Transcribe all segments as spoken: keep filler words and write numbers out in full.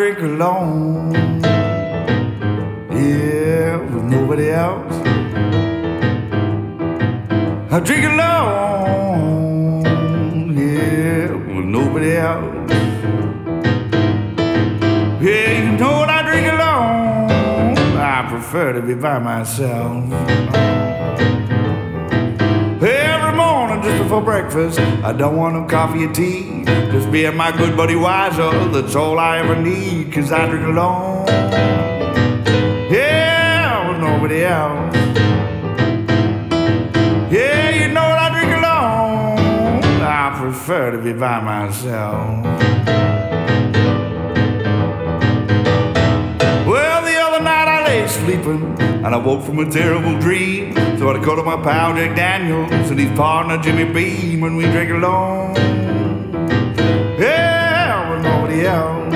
drink alone. Yeah, with nobody else. I drink alone. Yeah, with nobody else. Yeah, you know what I drink alone. I prefer to be by myself. Every morning just before breakfast, I don't want no coffee or tea. Just me and my good buddy Wiser, that's all I ever need. Cause I drink alone. Yeah, with nobody else. Yeah, you know what I drink alone. I prefer to be by myself. Well, the other night I lay sleeping and I woke from a terrible dream. So I called up my pal Jack Daniels and his partner Jimmy Beam, and we drink alone. Yeah, with nobody else.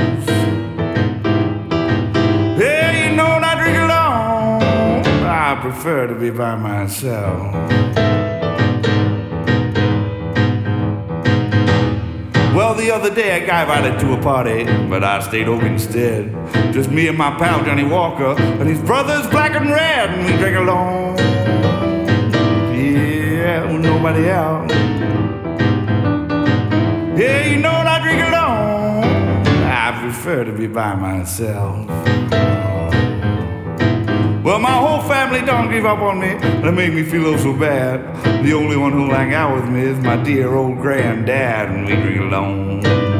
Yeah, you know what I drink alone. I prefer to be by myself. Well, the other day I got invited to a party, but I stayed home instead. Just me and my pal Johnny Walker and his brothers Black and Red, and we drink alone. Yeah, with nobody else. Yeah, you know what I drink alone. I prefer to be by myself. Well, my whole family don't give up on me. That make me feel so bad. The only one who'll hang out with me is my dear old granddad, and we drink alone.